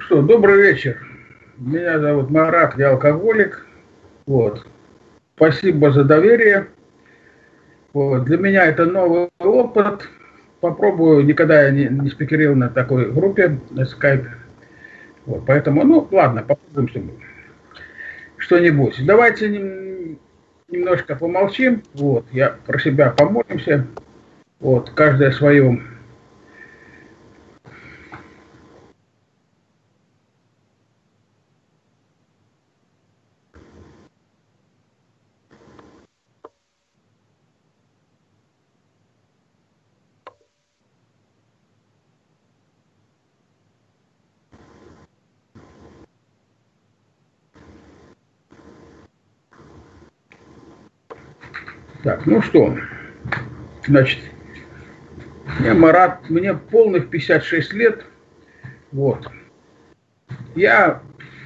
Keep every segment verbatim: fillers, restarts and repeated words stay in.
Что, добрый вечер. Меня зовут Марат, я алкоголик. Вот. Спасибо за доверие. Вот. Для меня это новый опыт. Попробую, никогда я не, не спикерил на такой группе, на скайпе. Вот. Поэтому, ну, ладно, попробуем что-нибудь. Давайте нем, немножко помолчим. Вот. Я про себя помолимся. Вот. Каждый о своем. Так, ну что, значит, я Марат, мне полных пятьдесят шесть лет, вот. Я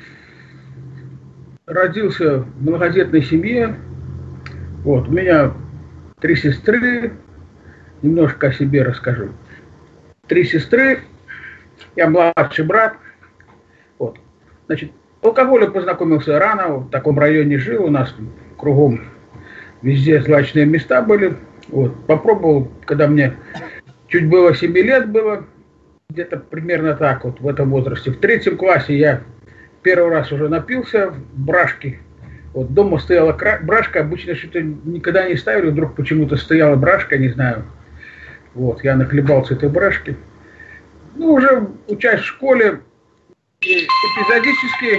родился в многодетной семье, вот, у меня три сестры, немножко о себе расскажу. Три сестры, я младший брат, вот, значит, алкоголем познакомился рано, в таком районе жил, у нас кругом везде злачные места были. Вот. Попробовал, когда мне чуть было семь лет было, где-то примерно так вот в этом возрасте. В третьем классе я первый раз уже напился в брашке. Вот дома стояла брашка, обычно что-то никогда не ставили, вдруг почему-то стояла брашка, не знаю. Вот, я нахлебался этой брашки. Ну, уже учась в школе, эпизодически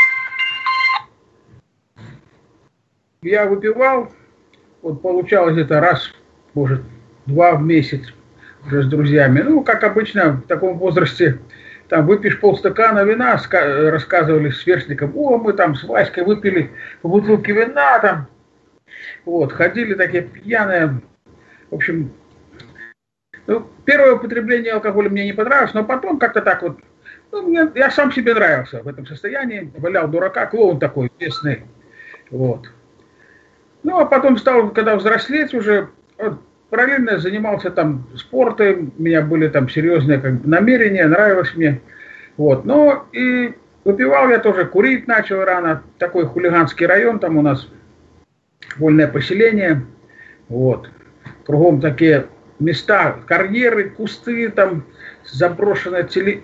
я выпивал. Вот получалось это раз, может, два в месяц уже с друзьями. Ну, как обычно, в таком возрасте, там, выпьешь полстакана вина, рассказывали сверстникам, о, мы там с Васькой выпили по бутылке вина, там, вот, ходили такие пьяные. В общем, ну, первое употребление алкоголя мне не понравилось, но потом как-то так вот, ну, мне, я сам себе нравился в этом состоянии, валял дурака, клоун такой, местный, вот. Ну, а потом стал, когда взрослеть уже, вот, параллельно занимался там спортом, у меня были там серьезные как бы, намерения, нравилось мне. Вот, но и выпивал я тоже, курить начал рано, такой хулиганский район, там у нас вольное поселение, вот, кругом такие места, карьеры, кусты, там заброшенные теле...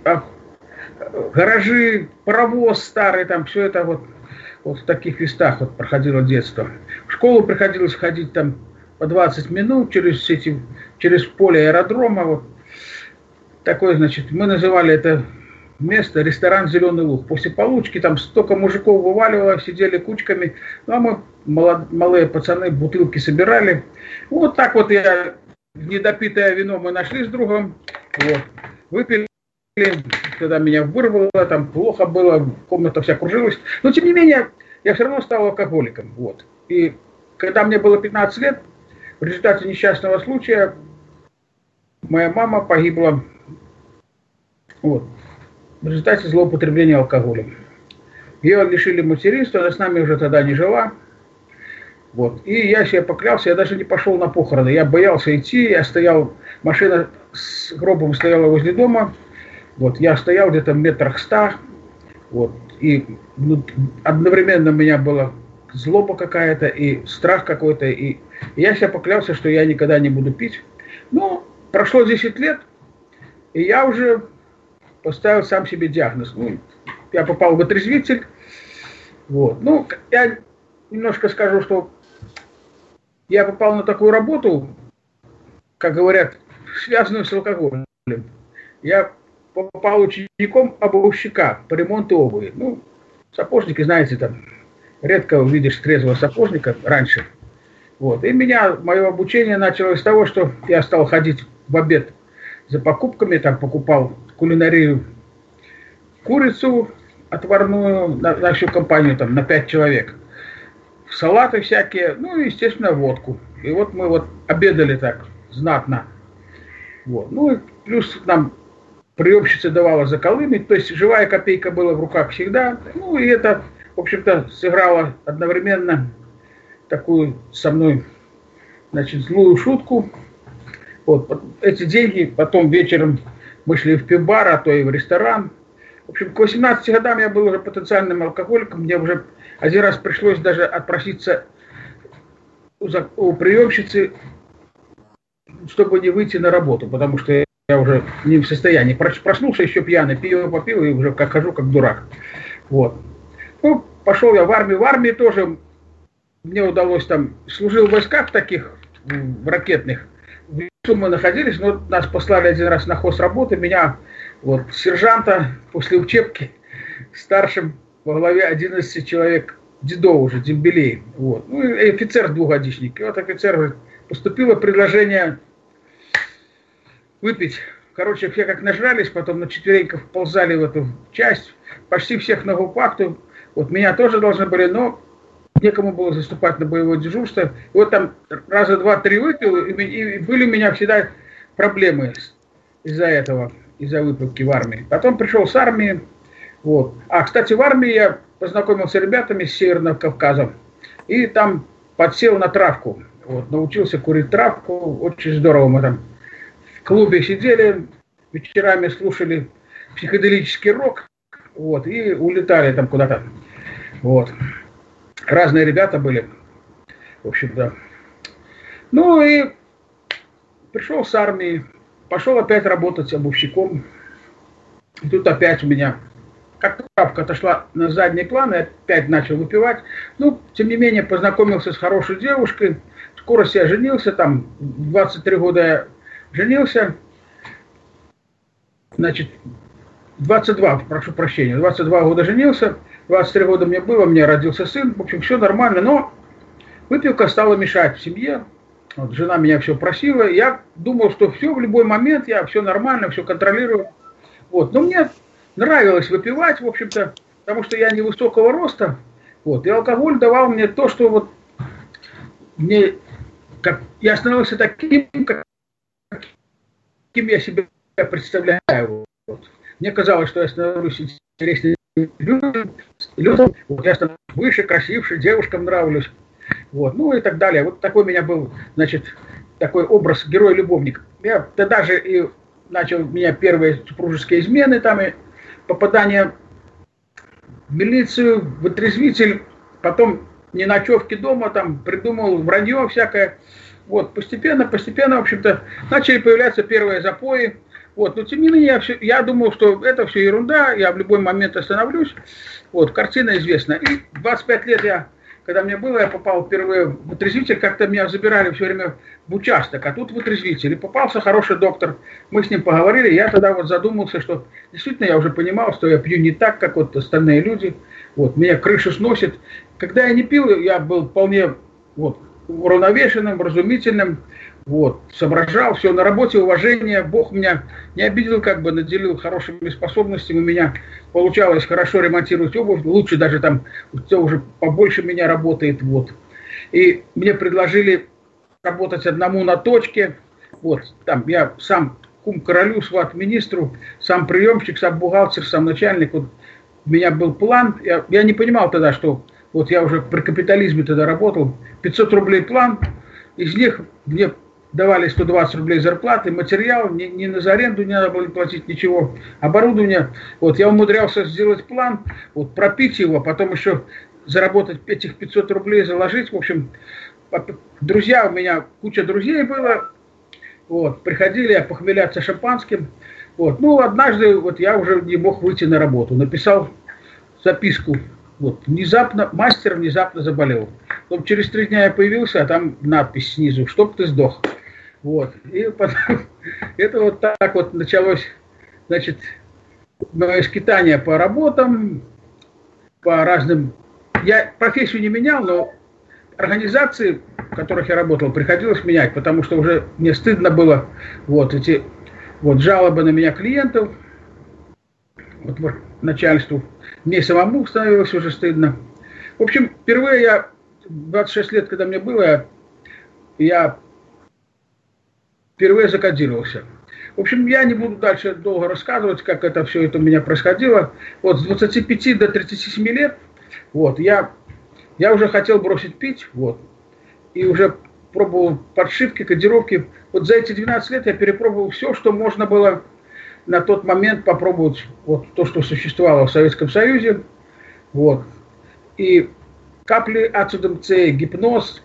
гаражи, паровоз старый, там все это вот. Вот в таких местах вот проходило детство. В школу приходилось ходить там по двадцать минут через эти, через поле аэродрома. Вот. Такое, значит, мы называли это место ресторан «Зеленый луг». После получки там столько мужиков вываливало, сидели кучками. Ну, а мы, молод, малые пацаны, бутылки собирали. Вот так вот я, недопитое вино мы нашли с другом. Вот. Выпили. Когда меня вырвало, там плохо было, комната вся кружилась. Но, тем не менее, я все равно стал алкоголиком. Вот. И когда мне было пятнадцать лет, в результате несчастного случая моя мама погибла вот, в результате злоупотребления алкоголем. Ее лишили материнства, она с нами уже тогда не жила. Вот. И я себе поклялся, я даже не пошел на похороны. Я боялся идти, я стоял, машина с гробом стояла возле дома. Вот, я стоял где-то в метрах ста, вот, и ну, одновременно у меня была злоба какая-то, и страх какой-то, и, и я себе поклялся, что я никогда не буду пить. Но прошло десять лет, и я уже поставил сам себе диагноз. Ну, я попал в отрезвитель, вот. Ну, я немножко скажу, что я попал на такую работу, как говорят, связанную с алкоголем. Я попал учеником обувщика по ремонту обуви. Ну, сапожники, знаете, там редко увидишь трезвого сапожника раньше. Вот. И меня, мое обучение началось с того, что я стал ходить в обед за покупками, там покупал кулинарию, курицу отварную на, на всю компанию, там, на пять человек, салаты всякие, ну и, естественно, водку. И вот мы вот обедали так знатно. Вот. Ну и плюс нам приемщица давала заколымить, то есть живая копейка была в руках всегда. Ну и это, в общем-то, сыграло одновременно такую со мной, значит, злую шутку. Вот, эти деньги потом вечером мы шли в пивбар, а то и в ресторан. В общем, к восемнадцати годам я был уже потенциальным алкоголиком, мне уже один раз пришлось даже отпроситься у, у приемщицы, чтобы не выйти на работу, потому что я уже не в состоянии. Проснулся еще пьяный, пиво попил и уже как хожу как дурак. Вот. Ну, пошел я в армию. В армии тоже мне удалось там, служил в войсках таких, в ракетных. В лесу мы находились, но нас послали один раз на хозработы, меня, вот, сержанта после учебки, старшим во главе одиннадцати человек, дедов уже, дембелей. Вот. Ну, и офицер двухгодичник. И вот офицер говорит, поступило предложение выпить. Короче, все как нажрались, потом на четвереньках ползали в эту часть, почти всех на гупакту. Вот меня тоже должны были, но некому было заступать на боевое дежурство. И вот там раза два-три выпил, и, и были у меня всегда проблемы из-за этого, из-за выпивки в армии. Потом пришел с армии. Вот. А, кстати, в армии я познакомился с ребятами с Северного Кавказа, и там подсел на травку. Вот, научился курить травку, очень здорово мы там в клубе сидели, вечерами слушали психоделический рок, вот, и улетали там куда-то. Вот. Разные ребята были, в общем, да. Ну и пришел с армии, пошел опять работать обувщиком. И тут опять у меня, как травка отошла на задний план, и опять начал выпивать. Ну, тем не менее, познакомился с хорошей девушкой. Скоро я женился, там, в двадцать три года я женился. Значит, двадцать два, прошу прощения, двадцать два года женился, двадцать три года мне было, мне родился сын, в общем, все нормально, но выпивка стала мешать в семье. Вот, жена меня все просила, я думал, что все, в любой момент, я все нормально, все контролирую. Вот, но мне нравилось выпивать, в общем-то, потому что я невысокого роста, вот, и алкоголь давал мне то, что вот мне, как, я становился таким, как, каким я себя представляю. Вот. Мне казалось, что я становлюсь интереснее людям, людям. Вот, я становлюсь выше, красивше, девушкам нравлюсь, вот, ну и так далее. Вот такой у меня был, значит, такой образ герой-любовник. Я тогда же и начал, у меня первые супружеские измены, там, и попадание в милицию, в отрезвитель, потом неночевки дома, там, придумал вранье всякое. Вот, постепенно, постепенно, в общем-то, начали появляться первые запои. Вот, но тем не менее, я, все, я думал, что это все ерунда, я в любой момент остановлюсь. Вот, картина известна. И двадцать пять лет я, когда мне было, я попал впервые в отрезвитель, как-то меня забирали все время в участок, а тут в отрезвитель. И попался хороший доктор, мы с ним поговорили, я тогда вот задумался, что действительно я уже понимал, что я пью не так, как вот остальные люди. Вот, меня крышу сносит. Когда я не пил, я был вполне вот, уравновешенным, разумительным, вот, соображал, все на работе, уважение, Бог меня не обидел, как бы наделил хорошими способностями, у меня получалось хорошо ремонтировать обувь, лучше даже там, кто уже побольше меня работает, вот. И мне предложили работать одному на точке, вот, там я сам кум королю, сват министру, сам приемщик, сам бухгалтер, сам начальник, вот, у меня был план, я, я не понимал тогда, что вот я уже при капитализме тогда работал, пятьсот рублей план, из них мне давали сто двадцать рублей зарплаты, материал, ни, ни на за аренду не надо было платить ничего, оборудование. Вот я умудрялся сделать план, вот пропить его, потом еще заработать этих пятьсот рублей, заложить. В общем, друзья, у меня куча друзей было, вот, приходили похмеляться шампанским. Вот. Ну, однажды вот я уже не мог выйти на работу, написал записку. Вот, внезапно, мастер внезапно заболел. Потом через три дня я появился, а там надпись снизу, чтоб ты сдох. Вот. И потом, это вот так вот началось, значит, мое скитание по работам, по разным. Я профессию не менял, но организации, в которых я работал, приходилось менять, потому что уже мне стыдно было вот эти вот жалобы на меня клиентов, вот, вот начальству. Мне самому становилось уже стыдно. В общем, впервые я, двадцать шесть лет, когда мне было, я, я впервые закодировался. В общем, я не буду дальше долго рассказывать, как это все это у меня происходило. Вот с двадцати пяти до тридцати семи лет, вот, я, я уже хотел бросить пить, вот, и уже пробовал подшивки, кодировки. Вот за эти двенадцать лет я перепробовал все, что можно было на тот момент попробовать вот то, что существовало в Советском Союзе. Вот. И капли ацидом С, гипноз,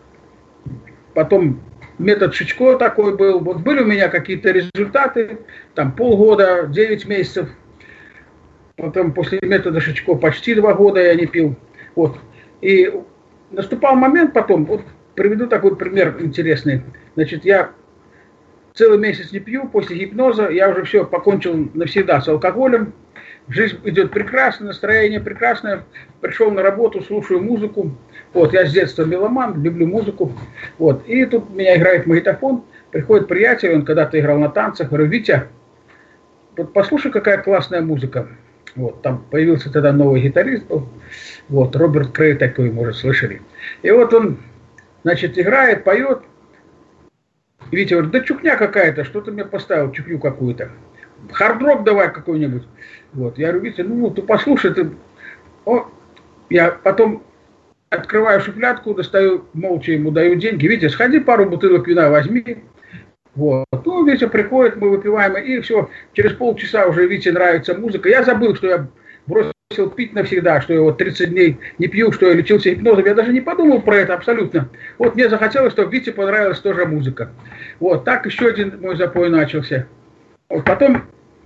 потом метод Шичко такой был. Вот были у меня какие-то результаты, там полгода, девять месяцев. Потом после метода Шичко почти два года я не пил. Вот. И наступал момент потом, вот приведу такой пример интересный. Значит, я целый месяц не пью, после гипноза я уже все покончил навсегда с алкоголем. Жизнь идет прекрасно, настроение прекрасное. Пришел на работу, слушаю музыку. Вот, я с детства меломан, люблю музыку. Вот, и тут у меня играет магнитофон. Приходит приятель, он когда-то играл на танцах. Говорю: Витя, вот послушай, какая классная музыка. Вот, там появился тогда новый гитарист был. Вот, Роберт Крей такой, может, слышали. И вот он, значит, играет, поет. И Витя говорит: да чухня какая-то, что ты мне поставил, чухню какую-то. Хард-рок давай какой-нибудь. Вот, я говорю: Витя, ну ты послушай, ты... О, я потом открываю шуфлядку, достаю, молча ему даю деньги. Витя, сходи, пару бутылок вина возьми. Вот. Ну, Витя приходит, мы выпиваем, и все. Через полчаса уже Вите нравится музыка. Я забыл, что я бросил пить навсегда, что я вот тридцать дней не пью, что я лечился гипнозом. Я даже не подумал про это абсолютно. Вот мне захотелось, чтобы Вите понравилась тоже музыка. Вот, так еще один мой запой начался. Вот, потом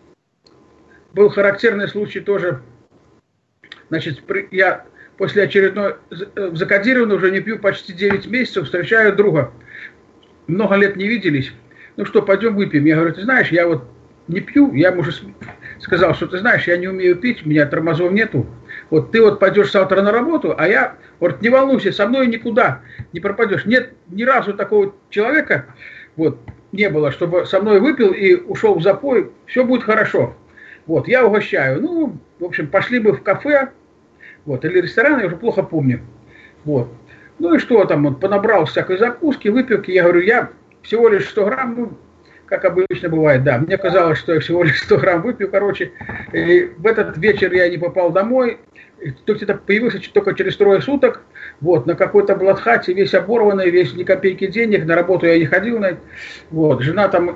был характерный случай тоже. Значит, я после очередной, закодированной, уже не пью почти девять месяцев, встречаю друга. Много лет не виделись. Ну что, пойдем выпьем. Я говорю: ты знаешь, я вот не пью. Я ему уже сказал, что ты знаешь, я не умею пить, у меня тормозов нету. Вот ты вот пойдешь завтра на работу, а я, говорит, не волнуйся, со мной никуда не пропадешь. Нет ни разу такого человека, вот, не было, чтобы со мной выпил и ушел в запой. Все будет хорошо. Вот, я угощаю. Ну, в общем, пошли мы в кафе, вот, или ресторан, я уже плохо помню. Вот. Ну и что там, он понабрал всякой закуски, выпивки. Я говорю: я всего лишь сто грамм, ну, как обычно бывает, да. Мне казалось, что я всего лишь сто грамм выпью, короче. И в этот вечер я не попал домой. То где-то появился только через трое суток. Вот, на какой-то блатхате, весь оборванный, весь ни копейки денег. На работу я не ходил. Вот, жена там,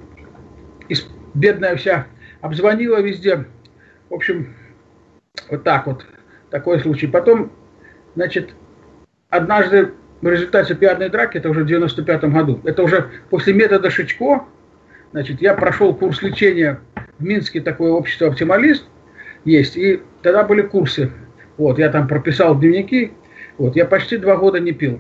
бедная вся, обзвонила везде. В общем, вот так вот, такой случай. Потом, значит, однажды в результате пьяной драки, это уже в девяносто пятом году, это уже после метода Шичко, значит, я прошел курс лечения в Минске, такое общество «Оптималист» есть, и тогда были курсы. Вот, я там прописал дневники, вот, я почти два года не пил.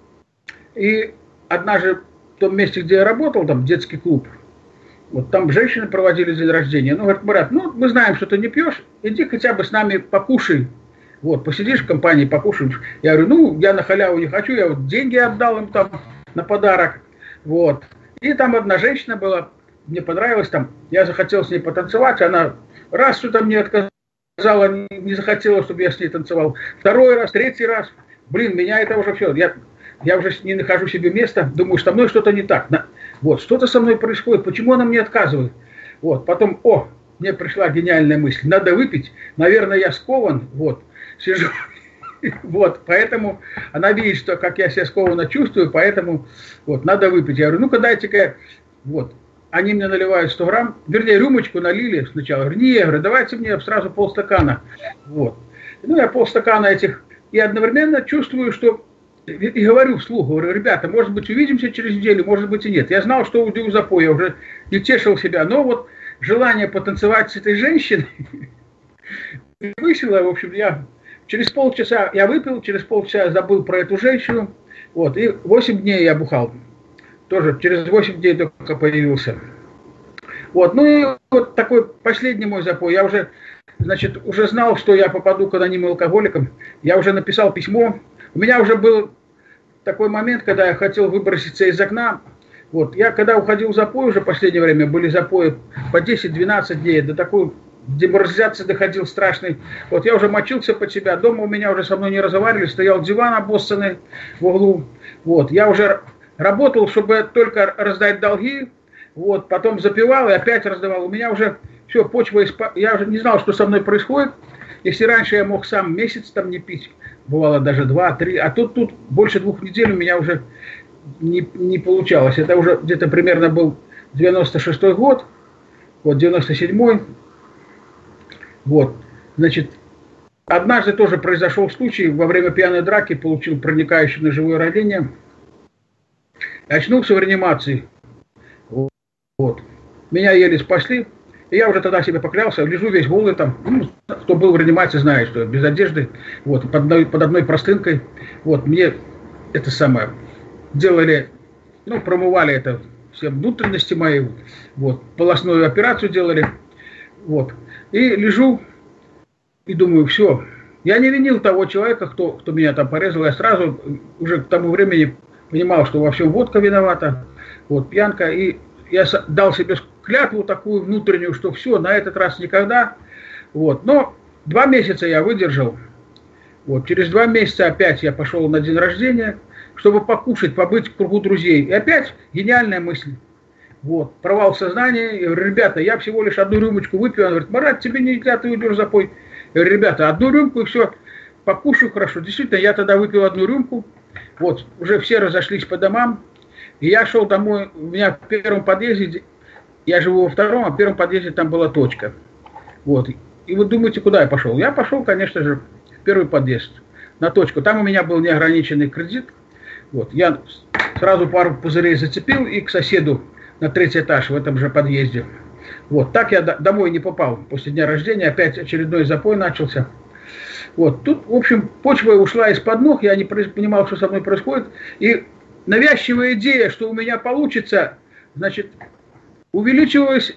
И однажды в том месте, где я работал, там детский клуб, вот там женщины проводили день рождения. Ну, говорят: Марат, ну, мы знаем, что ты не пьешь, иди хотя бы с нами покушай. Вот, посидишь в компании, покушаешь. Я говорю: ну, я на халяву не хочу, я вот деньги отдал им там на подарок. Вот. И там одна женщина была, мне понравилось там, я захотел с ней потанцевать, она раз что-то мне отказала, не, не захотела, чтобы я с ней танцевал. Второй раз, третий раз. Блин, меня это уже все, я, я уже не нахожу себе места, думаю, что со мной что-то не так. Вот, что-то со мной происходит, почему она мне отказывает? Вот, потом, о, мне пришла гениальная мысль, надо выпить, наверное, я скован, вот. Сижу, вот, поэтому она видит, что как я себя скованно чувствую, поэтому вот, надо выпить. Я говорю: ну-ка дайте-ка, вот, они мне наливают сто грамм, вернее, рюмочку налили сначала. Я говорю: не, я говорю, давайте мне сразу полстакана, вот. Ну, я полстакана этих, и одновременно чувствую, что, и, и говорю вслух, говорю: ребята, может быть, увидимся через неделю, может быть, и нет. Я знал, что уйду в запой, я уже не тешил себя, но вот желание потанцевать с этой женщиной высело, в общем, я... Через полчаса я выпил, через полчаса я забыл про эту женщину. Вот, и восемь дней я бухал. Тоже через восемь дней только появился. Вот, ну и вот такой последний мой запой. Я уже, значит, уже знал, что я попаду к анонимным алкоголикам. Я уже написал письмо. У меня уже был такой момент, когда я хотел выброситься из окна. Вот, я когда уходил в запой, уже в последнее время были запои по десять-двенадцать дней, до такой... деморализация доходил страшный. Вот я уже мочился под себя. Дома у меня уже со мной не разговаривали. Стоял диван обоссанный в углу. Вот. Я уже работал, чтобы только раздать долги. Вот. Потом запивал и опять раздавал. У меня уже все, почва испа... Я уже не знал, что со мной происходит. Если раньше я мог сам месяц там не пить, бывало даже два-три, а тут, тут больше двух недель у меня уже не, не получалось. Это уже где-то примерно был девяносто шестой год. вот, девяносто седьмой, вот, значит, однажды тоже произошел случай, во время пьяной драки получил проникающее ножевое ранение, очнулся в реанимации, вот, меня еле спасли, и я уже тогда себе поклялся, лежу весь голый там, ну, кто был в реанимации, знает, что без одежды, вот, под одной, под одной простынкой, вот, мне это самое, делали, ну, промывали это, все внутренности мои, вот, полостную операцию делали, вот, и лежу, и думаю, все, я не винил того человека, кто, кто меня там порезал, я сразу уже к тому времени понимал, что во всем водка виновата, вот, пьянка, и я дал себе клятву такую внутреннюю, что все, на этот раз никогда, вот, но два месяца я выдержал, вот, через два месяца опять я пошел на день рождения, чтобы покушать, побыть в кругу друзей, и опять гениальная мысль, вот, провал в сознании, я говорю, ребята, я всего лишь одну рюмочку выпью, он говорит, Марат, тебе нельзя, ты уйдешь запой, я говорю, ребята, одну рюмку и все, покушаю хорошо, действительно, я тогда выпил одну рюмку, вот, уже все разошлись по домам, и я шел домой, у меня в первом подъезде, я живу во втором, а в первом подъезде там была точка. Вот. И вы думаете, куда я пошел? Я пошел, конечно же, в первый подъезд, на точку. Там у меня был неограниченный кредит. Вот. Я сразу пару пузырей зацепил и к соседу на третий этаж в этом же подъезде. Вот. Так я домой не попал после дня рождения, опять очередной запой начался. Вот. Тут, в общем, почва ушла из-под ног, я не понимал, что со мной происходит. И навязчивая идея, что у меня получится, значит, увеличивалась,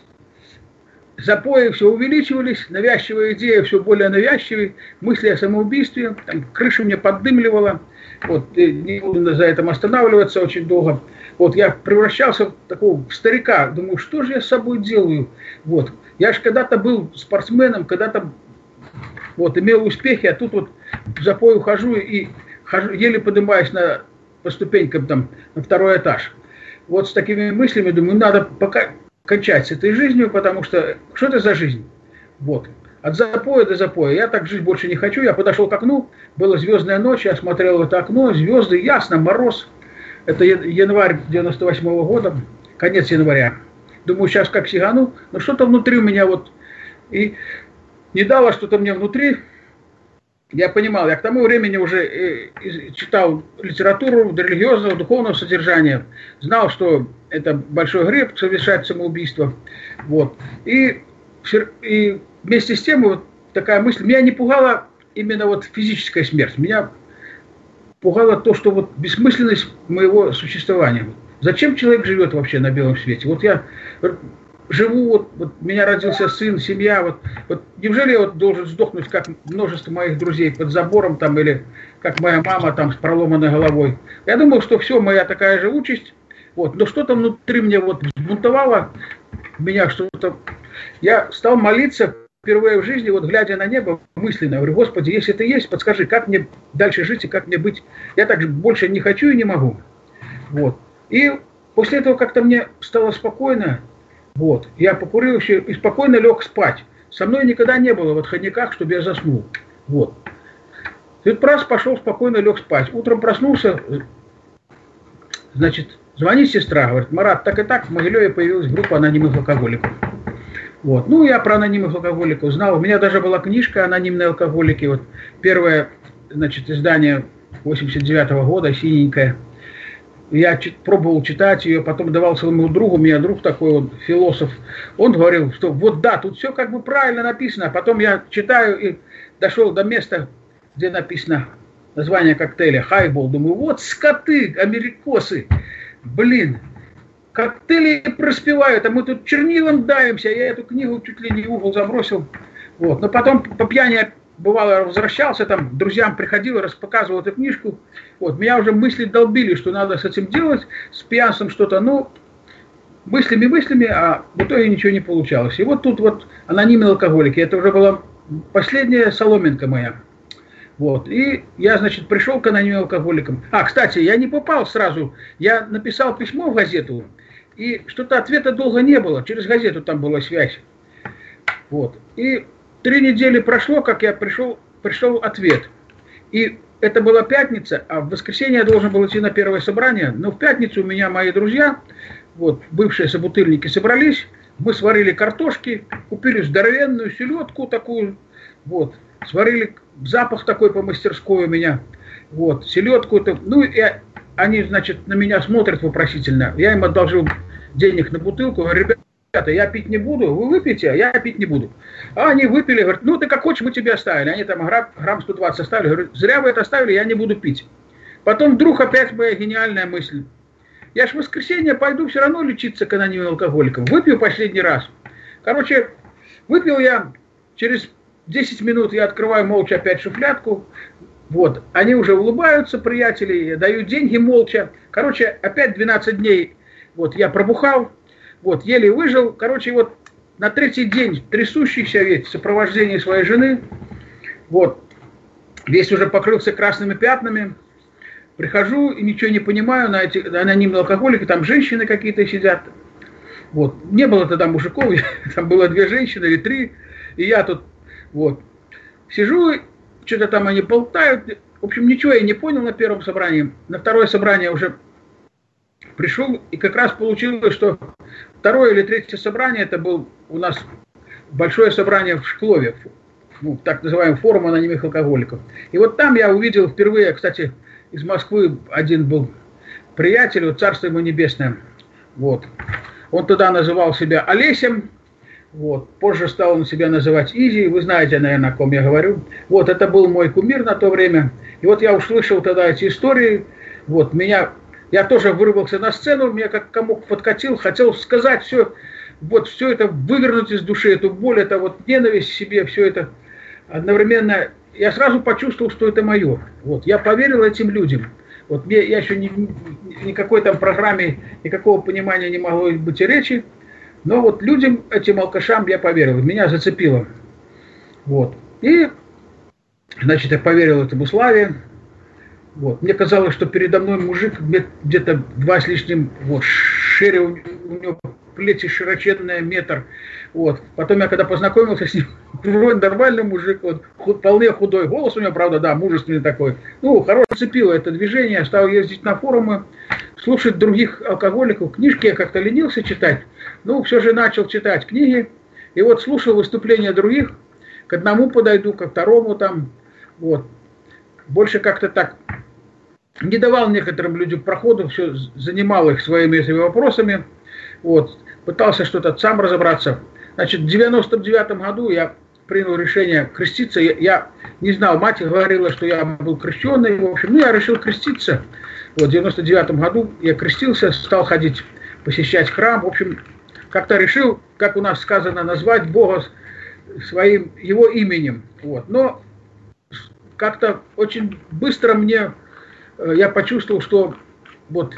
запои все увеличивались, навязчивая идея все более навязчивой, мысли о самоубийстве, там, крышу мне поддымливала, вот, не буду за этим останавливаться очень долго. Вот, я превращался в такого старика, думаю, что же я с собой делаю, вот, я же когда-то был спортсменом, когда-то, вот, имел успехи, а тут вот в запой ухожу и хожу, еле поднимаюсь на по ступенькам там на второй этаж. Вот с такими мыслями, думаю, надо пока кончать с этой жизнью, потому что что это за жизнь? Вот. От запоя до запоя. Я так жить больше не хочу. Я подошел к окну, была звездная ночь, я смотрел в это окно, звезды, ясно, мороз. Это январь девяносто восьмого года, конец января. Думаю, сейчас как сигану, но что-то внутри у меня вот, и не дало что-то мне внутри. Я понимал, я к тому времени уже э, читал литературу религиозного, духовного содержания, знал, что это большой грех совершать самоубийство. Вот. И, и вместе с тем вот такая мысль, меня не пугала именно вот физическая смерть, меня пугало то, что вот бессмысленность моего существования. Зачем человек живет вообще на белом свете? Вот я живу, вот, вот у меня родился сын, семья, вот, вот неужели я вот должен сдохнуть, как множество моих друзей под забором там, или как моя мама там с проломанной головой? Я думал, что все, моя такая же участь, вот, но что-то внутри меня вот взбунтовало, меня что-то... Я стал молиться впервые в жизни, вот глядя на небо мысленно, говорю, Господи, если ты есть, подскажи, как мне дальше жить и как мне быть? Я так же больше не хочу и не могу. Вот. И после этого как-то мне стало спокойно. Вот. Я покурил еще и спокойно лег спать. Со мной никогда не было в отходниках, чтобы я заснул. Вот. И вот раз пошел спокойно лег спать. Утром проснулся, значит, звонит сестра, говорит, Марат, так и так, в Могилеве появилась группа анонимных алкоголиков. Вот. Ну, я про анонимных алкоголиков знал. У меня даже была книжка «Анонимные алкоголики». Вот. Первое, значит, издание восемьдесят девятого года, синенькое. Я пробовал читать ее, потом давал своему другу, у меня друг такой вот, философ, он говорил, что вот да, тут все как бы правильно написано, а потом я читаю и дошел до места, где написано название коктейля, хайбол, думаю, вот скоты, америкосы, блин, коктейли проспевают, а мы тут чернилом давимся, я эту книгу чуть ли не в угол забросил, вот, но потом по пьяни бывало, возвращался, там, друзьям приходил, распоказывал эту книжку, вот, меня уже мысли долбили, что надо с этим делать, с пьянством что-то, ну, мыслями-мыслями, а в итоге ничего не получалось. И вот тут вот анонимные алкоголики, это уже была последняя соломинка моя, вот, и я, значит, пришел к анонимным алкоголикам. А, кстати, я не попал сразу, я написал письмо в газету, и что-то ответа долго не было, через газету там была связь, вот, и три недели прошло, как я пришел, пришел ответ. И это была пятница, а в воскресенье я должен был идти на первое собрание. Но в пятницу у меня мои друзья, вот, бывшие собутыльники, собрались мы сварили картошки, купили здоровенную селедку такую, вот, сварили, запах такой по мастерской у меня, вот, селедку, ну, и они, значит, на меня смотрят вопросительно, я им одолжил денег на бутылку, говорю, ребята, я пить не буду, вы выпьете, а я пить не буду. А они выпили, говорят, ну, ты как хочешь, мы тебе оставили, они там грамм, грамм сто двадцать оставили, говорю, зря вы это оставили, я не буду пить. Потом вдруг опять моя гениальная мысль, я ж в воскресенье пойду все равно лечиться к анонимным алкоголикам, выпью последний раз. Короче, выпил я, через десять минут я открываю молча опять шуфлядку, вот, они уже улыбаются, приятели, дают деньги молча. Короче, опять двенадцать дней, вот, я пробухал, вот, еле выжил. Короче, вот, на третий день, трясущийся ведь, в сопровождении своей жены, вот, весь уже покрылся красными пятнами, прихожу и ничего не понимаю, на эти анонимные алкоголики, там женщины какие-то сидят, вот, не было тогда мужиков, там было две женщины или три, и я тут, вот, сижу, что-то там они болтают. В общем, ничего я не понял на первом собрании. На второе собрание уже пришел, и как раз получилось, что второе или третье собрание, это был у нас большое собрание в Шклове, ну, так называемый форум анонимных алкоголиков. И вот там я увидел впервые, кстати, из Москвы один был приятель, вот, царство ему небесное, вот. Он тогда называл себя Олесем. Вот. Позже стал он себя называть Изи, вы знаете, наверное, о ком я говорю. Вот, это был мой кумир на то время. И вот я услышал тогда эти истории, вот, меня, я тоже вырвался на сцену, меня как комок подкатил, хотел сказать все, вот, все это, вывернуть из души, эту боль, это вот ненависть к себе, все это одновременно. Я сразу почувствовал, что это мое. Вот, я поверил этим людям. Вот, мне, я еще ни, никакой там программе, никакого понимания не могло быть и речи. Но вот людям, этим алкашам я поверил, меня зацепило. Вот. И, значит, я поверил этому Славе. Вот. Мне казалось, что передо мной мужик где-то два с лишним, вот, шире, у него плечи широченные, метр. Вот. Потом я когда познакомился с ним, нормальный мужик, вот, вполне худой, голос у него, правда, да, мужественный такой. Ну, хорошо зацепило это движение, стал ездить на форумы, слушать других алкоголиков. Книжки я как-то ленился читать, ну, все же начал читать книги. И вот слушал выступления других, к одному подойду, ко второму там, вот. Больше как-то так не давал некоторым людям проходу, все занимал их своими этими вопросами, вот. Пытался что-то сам разобраться. Значит, в девяносто девятом году я принял решение креститься. Я, я не знал, мать говорила, что я был крещенный. В общем, ну, я решил креститься. Вот, в девяносто девятом году я крестился, стал ходить, посещать храм. В общем, как-то решил, как у нас сказано, назвать Бога своим, его именем. Вот. Но как-то очень быстро мне, я почувствовал, что вот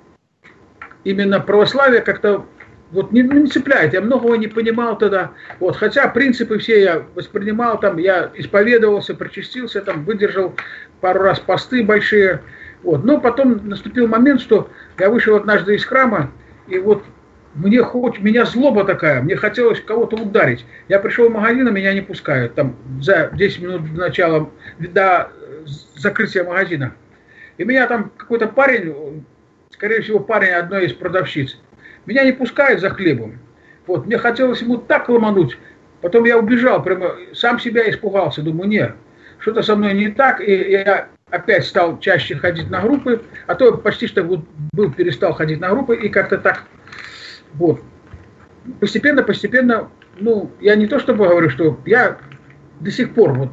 именно православие как-то вот не, не цепляет. Я многого не понимал тогда. Вот, хотя принципы все я воспринимал, там, я исповедовался, причастился, там, выдержал пару раз посты большие. Вот. Но потом наступил момент, что я вышел однажды из храма, и вот мне хоть, меня злоба такая, мне хотелось кого-то ударить. Я пришел в магазин, а меня не пускают, там, за десять минут до начала, до закрытия магазина. И меня там какой-то парень, скорее всего, парень одной из продавщиц, меня не пускают за хлебом. Вот, мне хотелось ему так ломануть. Потом я убежал, прямо сам себя испугался. Думаю, нет, что-то со мной не так. И я опять стал чаще ходить на группы. А то почти что был, перестал ходить на группы. И как-то так, вот. Постепенно, постепенно, ну, я не то чтобы говорю, что я до сих пор вот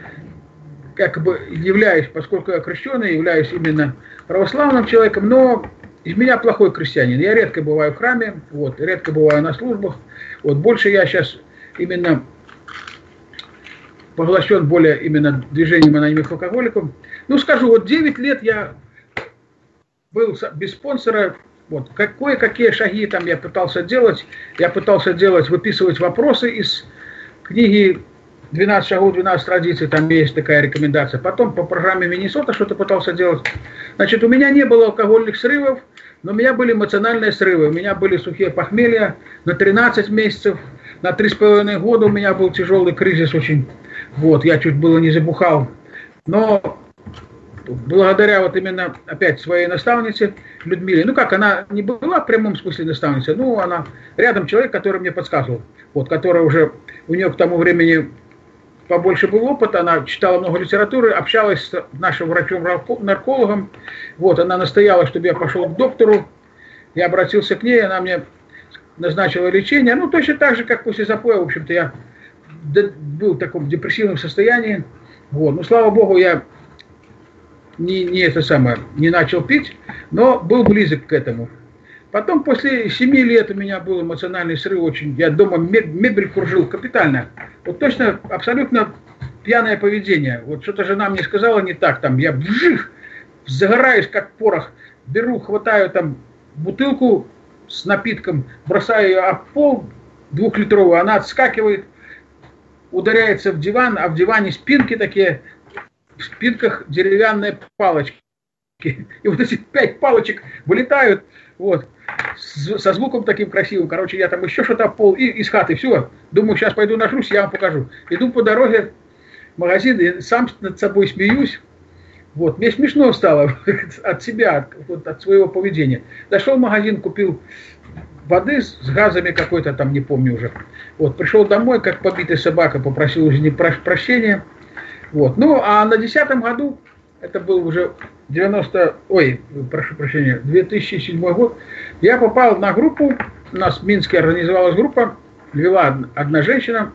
как бы являюсь, поскольку я крещеный, являюсь именно православным человеком, но из меня плохой крестьянин. Я редко бываю в храме, вот, редко бываю на службах. Вот, больше я сейчас именно поглощен более именно движением анонимных алкоголиков. Ну, скажу, вот девять лет я был без спонсора. Вот, кое-какие шаги там я пытался делать. Я пытался делать, выписывать вопросы из книги двенадцать шагов, двенадцать традиций, там есть такая рекомендация. Потом по программе Миннесота что-то пытался делать. Значит, у меня не было алкогольных срывов, но у меня были эмоциональные срывы. У меня были сухие похмелья на тринадцать месяцев, на три с половиной года у меня был тяжелый кризис очень. Вот, я чуть было не забухал. Но благодаря вот именно опять своей наставнице, Людмиле. Ну как, она не была в прямом смысле наставницей, ну она рядом человек, который мне подсказывал, вот, который уже, у нее к тому времени побольше был опыт, она читала много литературы, общалась с нашим врачом-наркологом, вот, она настояла, чтобы я пошел к доктору, я обратился к ней, она мне назначила лечение, ну точно так же, как после запоя, в общем-то, я был в таком депрессивном состоянии, вот, ну слава богу, я не, не это самое, не начал пить, но был близок к этому. Потом, после семи лет у меня был эмоциональный срыв очень, я дома мебель кружил капитально. Вот точно, абсолютно пьяное поведение. Вот что-то жена мне сказала не так, там, я вжих, загораюсь как порох, беру, хватаю там бутылку с напитком, бросаю ее об пол двухлитровую, она отскакивает, ударяется в диван, а в диване спинки такие, в спинках деревянные палочки. И вот эти пять палочек вылетают, вот, со звуком таким красивым. Короче, я там еще что-то об пол и из хаты. Все, думаю, сейчас пойду нажрусь, я вам покажу. Иду по дороге в магазин и сам над собой смеюсь. Вот, мне смешно стало от себя, от, вот, от своего поведения. Дошел в магазин, купил воды с газами какой-то, там не помню уже. Вот, пришел домой, как побитая собака, попросил у жены прощения. Вот, ну, а на десятом году, это был уже девяносто, ой, прошу прощения, две тысячи седьмой год, я попал на группу, у нас в Минске организовалась группа, вела одна женщина,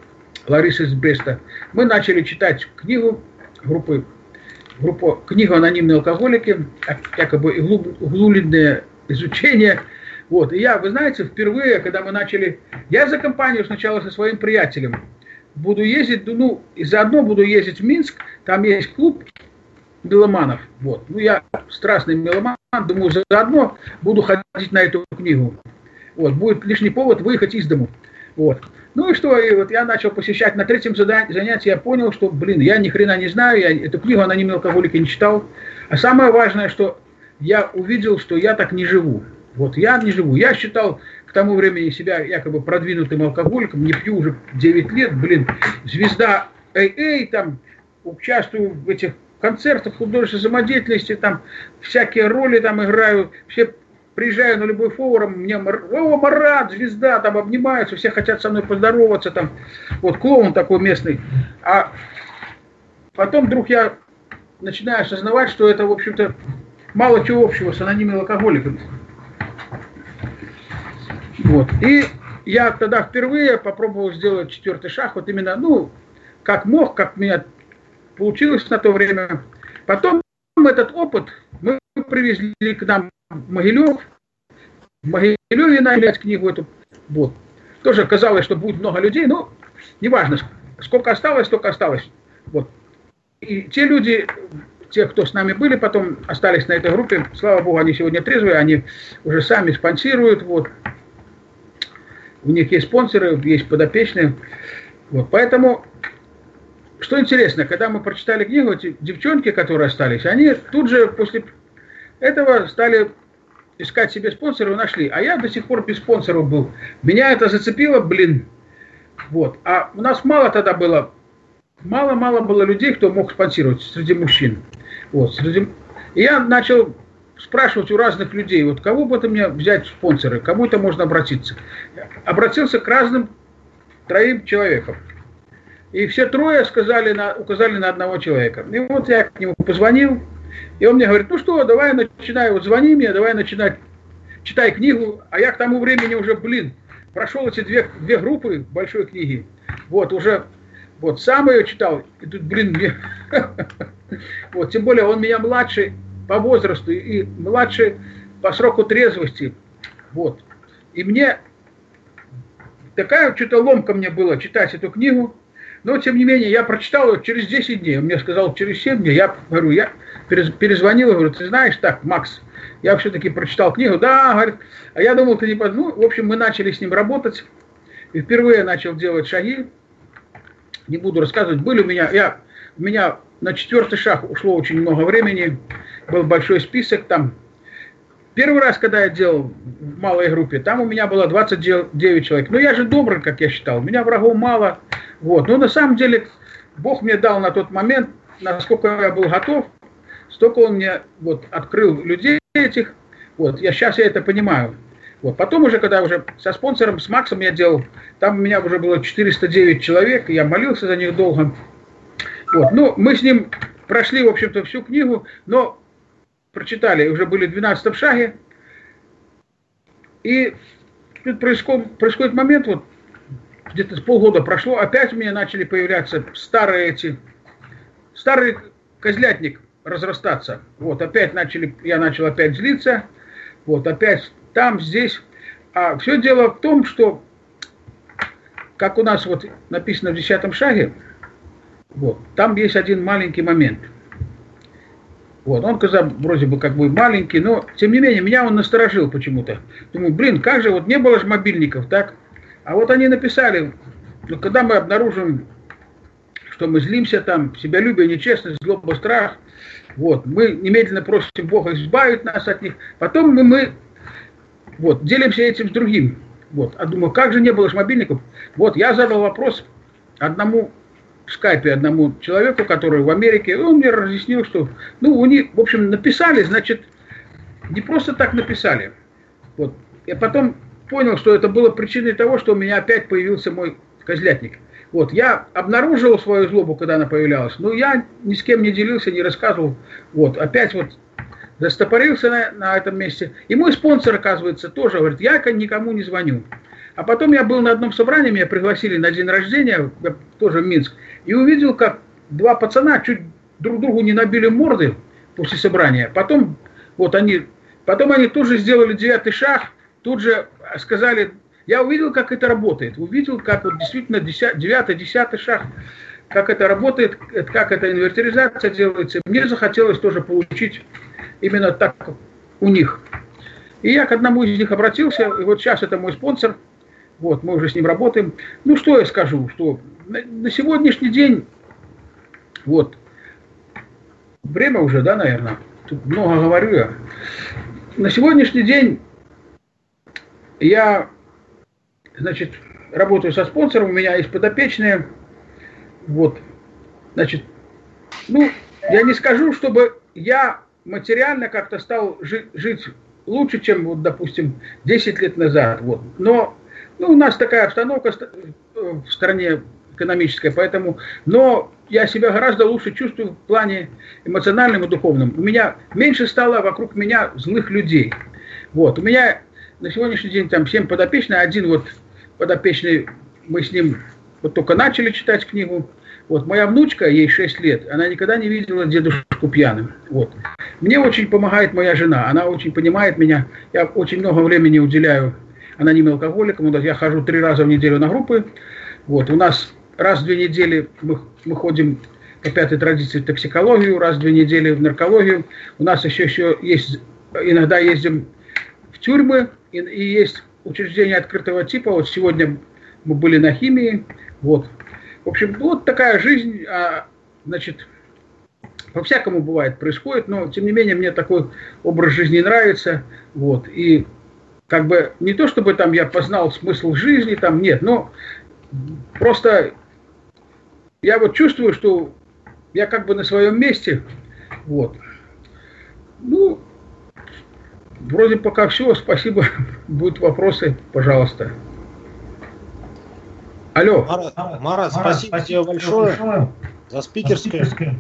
Лариса из Бреста. Мы начали читать книгу группы, группу, книгу «Анонимные алкоголики», якобы углубленное изучение. Вот, и я, вы знаете, впервые, когда мы начали, я за компанию сначала со своим приятелем буду ездить, ну, и заодно буду ездить в Минск, там есть клуб меломанов, вот, ну, я страстный меломан, думаю, заодно буду ходить на эту книгу, вот, будет лишний повод выехать из дому, вот. Ну и что, и вот я начал посещать, на третьем занятии я понял, что, блин, я ни хрена не знаю, я эту книгу «Анонимные алкоголики» не читал, а самое важное, что я увидел, что я так не живу, вот, я не живу, я считал к тому времени себя якобы продвинутым алкоголиком, не пью уже девять лет, блин, звезда эй эй, там, участвую в этих концертах художественной самодеятельности, там, всякие роли там играю, все приезжаю на любой форум, мне, о, Марат, звезда, там обнимаются, все хотят со мной поздороваться, там, вот клоун такой местный, а потом вдруг я начинаю осознавать, что это, в общем-то, мало чего общего с анонимным алкоголиком. Вот. И я тогда впервые попробовал сделать четвертый шаг, вот именно, ну, как мог, как у меня получилось на то время. Потом этот опыт мы привезли к нам в Могилев. В Могилеве начали книгу эту. Вот. Тоже казалось, что будет много людей, но неважно, сколько осталось, столько осталось. Вот. И те люди, те, кто с нами были, потом остались на этой группе, слава богу, они сегодня трезвые, они уже сами спонсируют, вот. У них есть спонсоры, есть подопечные. Вот. Поэтому, что интересно, когда мы прочитали книгу, эти девчонки, которые остались, они тут же после этого стали искать себе спонсоров и нашли. А я до сих пор без спонсоров был. Меня это зацепило, блин. Вот. А у нас мало тогда было, мало-мало было людей, кто мог спонсировать среди мужчин. Вот. Среди... И я начал спрашивать у разных людей, вот кого бы это мне взять в спонсоры, кому это можно обратиться. Обратился к разным троим человекам. И все трое сказали на, указали на одного человека. И вот я к нему позвонил, и он мне говорит, ну что, давай начинай, вот звони мне, давай начинать, читай книгу. А я к тому времени уже, блин, прошел эти две, две группы большой книги. Вот, уже, вот, сам ее читал. И тут, блин, мне... Вот, тем более он меня младший по возрасту и младше по сроку трезвости. Вот. И мне такая что-то ломка мне было читать эту книгу. Но, тем не менее, я прочитал ее через десять дней. Он мне сказал, через семь дней. Я говорю, я перезвонил и говорю, ты знаешь, так, Макс, я все-таки прочитал книгу. Да, говорит, а я думал, ты не... Ну, в общем, мы начали с ним работать. И впервые начал делать шаги. Не буду рассказывать. Были у меня... Я, у меня на четвертый шаг ушло очень много времени. Был большой список там. Первый раз, когда я делал в малой группе, там у меня было двадцать девять человек. Но я же добрый, как я считал. У меня врагов мало. Вот. Но на самом деле Бог мне дал на тот момент, насколько я был готов, столько Он мне вот, открыл людей этих. Вот, я сейчас я это понимаю. Вот, потом уже, когда уже со спонсором, с Максом я делал, там у меня уже было четыреста девять человек, я молился за них долго. Вот, ну, мы с ним прошли, в общем-то, всю книгу, но прочитали, уже были в двенадцатом шаге. И тут происходит, происходит момент, вот, где-то с полгода прошло, опять у меня начали появляться старые эти, старый козлятник разрастаться. Вот, опять начали, я начал опять злиться, вот, опять там, здесь. А все дело в том, что, как у нас вот написано в десятом шаге, вот, там есть один маленький момент. Вот, он, казалось, вроде бы как бы маленький, но, тем не менее, меня он насторожил почему-то. Думаю, блин, как же, вот не было же мобильников, так? А вот они написали, ну, когда мы обнаружим, что мы злимся, там, себялюбие, нечестность, злоба, страх, вот, мы немедленно просим Бога избавить нас от них, потом мы, мы вот, делимся этим с другим. Вот, а думаю, как же не было же мобильников? Вот, я задал вопрос одному в скайпе, одному человеку, который в Америке, он мне разъяснил, что, ну, у них, в общем, написали, значит, не просто так написали. Вот, я потом понял, что это было причиной того, что у меня опять появился мой козлятник. Вот, я обнаружил свою злобу, когда она появлялась, но я ни с кем не делился, не рассказывал. Вот, опять вот застопорился на, на этом месте. И мой спонсор, оказывается, тоже говорит, я никому не звоню. А потом я был на одном собрании, меня пригласили на день рождения, тоже в Минск, и увидел, как два пацана чуть друг другу не набили морды после собрания. Потом, вот они, потом они тут же сделали девятый шаг, тут же сказали, я увидел, как это работает, увидел, как вот действительно девятый, десятый шаг, как это работает, как эта инвентаризация делается. Мне захотелось тоже получить именно так, как у них. И я к одному из них обратился, и вот сейчас это мой спонсор, вот, мы уже с ним работаем. Ну, что я скажу, что на, на сегодняшний день, вот, время уже, да, наверное, тут много говорю я. На сегодняшний день я, значит, работаю со спонсором, у меня есть подопечные, вот, значит, ну, я не скажу, чтобы я материально как-то стал жи- жить лучше, чем, вот, допустим, десять лет назад, вот, но, ну, у нас такая обстановка в стране экономическая, поэтому, но я себя гораздо лучше чувствую в плане эмоциональном и духовном. У меня меньше стало вокруг меня злых людей, вот, у меня на сегодняшний день там семь подопечных, один вот подопечный, мы с ним вот только начали читать книгу. Вот моя внучка, ей шесть лет, она никогда не видела дедушку пьяным. Вот. Мне очень помогает моя жена, она очень понимает меня, я очень много времени уделяю анонимным алкоголикам, я хожу три раза в неделю на группы. Вот. У нас раз в две недели мы, мы ходим по пятой традиции в токсикологию, раз в две недели в наркологию. У нас еще, еще есть, иногда ездим в тюрьмы, и, и есть учреждения открытого типа. Вот сегодня мы были на химии. Вот. В общем, вот такая жизнь, а, значит, по-всякому бывает, происходит, но, тем не менее, мне такой образ жизни нравится. Вот. И как бы не то, чтобы там я познал смысл жизни, там нет, но просто я вот чувствую, что я как бы на своем месте. Вот. Ну, вроде пока все, спасибо. Будут вопросы, пожалуйста. Алло. Марат, Марат, Марат спасибо, спасибо тебе большое, большое за спикерское.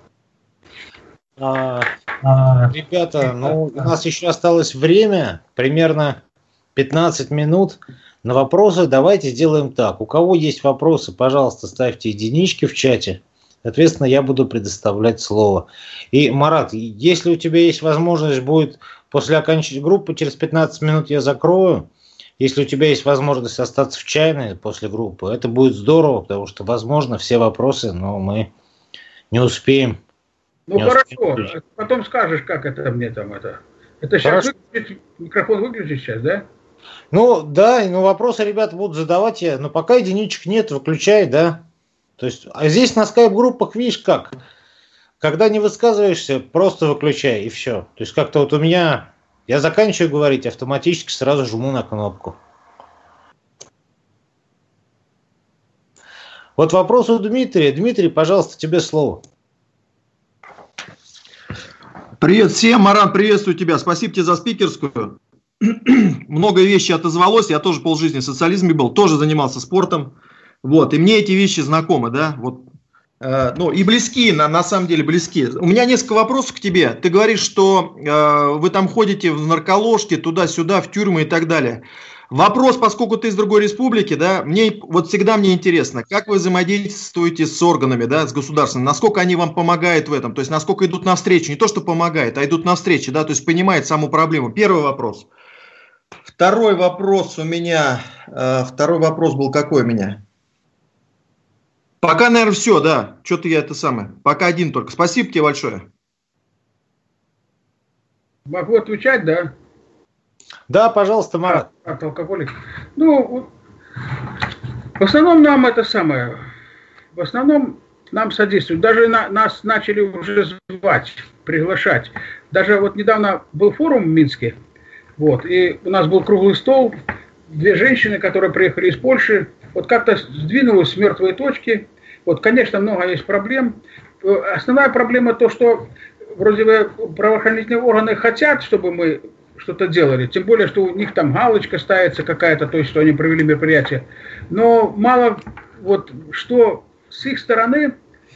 А, а, ребята, ну, у нас еще осталось время, примерно пятнадцать минут на вопросы. Давайте сделаем так. У кого есть вопросы, пожалуйста, ставьте единички в чате. Соответственно, я буду предоставлять слово. И, Марат, если у тебя есть возможность, будет после окончания группы, через пятнадцать минут я закрою. Если у тебя есть возможность остаться в чайной после группы, это будет здорово, потому что, возможно, все вопросы, но мы не успеем. Ну не хорошо, успеем. Потом скажешь, как это мне там это. Это сейчас выключить, микрофон выключить сейчас, да? Ну да, ну вопросы ребята будут задавать я, но пока единичек нет, выключай, да. То есть, а здесь на скайп-группах, видишь как, когда не высказываешься, просто выключай и все. То есть как-то вот у меня... Я заканчиваю говорить, автоматически сразу жму на кнопку. Вот вопрос у Дмитрия. Дмитрий, пожалуйста, тебе слово. Привет всем, Марат, приветствую тебя. Спасибо тебе за спикерскую. Много вещей отозвалось. Я тоже полжизни в социализме был, тоже занимался спортом. Вот, и мне эти вещи знакомы, да, вот. Э, ну, и близки, на, на самом деле близки. У меня несколько вопросов к тебе. Ты говоришь, что э, вы там ходите в нарколожки, туда-сюда, в тюрьмы и так далее. Вопрос, поскольку ты из другой республики, да, мне вот всегда мне интересно, как вы взаимодействуете с органами, да, с государством, насколько они вам помогают в этом, то есть насколько идут навстречу, не то, что помогают, а идут навстречу, да, то есть понимают саму проблему. Первый вопрос. Второй вопрос у меня, э, второй вопрос был какой у меня? Пока, наверное, все, да, что-то я это самое, пока один только. Спасибо тебе большое. Могу отвечать, да? Да, пожалуйста, Марат. А, от алкоголик. Ну, в основном нам это самое, в основном нам содействуют. Даже на, нас начали уже звать, приглашать. Даже вот недавно был форум в Минске, вот, и у нас был круглый стол, две женщины, которые приехали из Польши, вот как-то сдвинулось с мертвой точки. Вот, конечно, много есть проблем. Основная проблема то, что вроде бы правоохранительные органы хотят, чтобы мы что-то делали, тем более, что у них там галочка ставится какая-то, то есть, что они провели мероприятие. Но мало, вот, что с их стороны,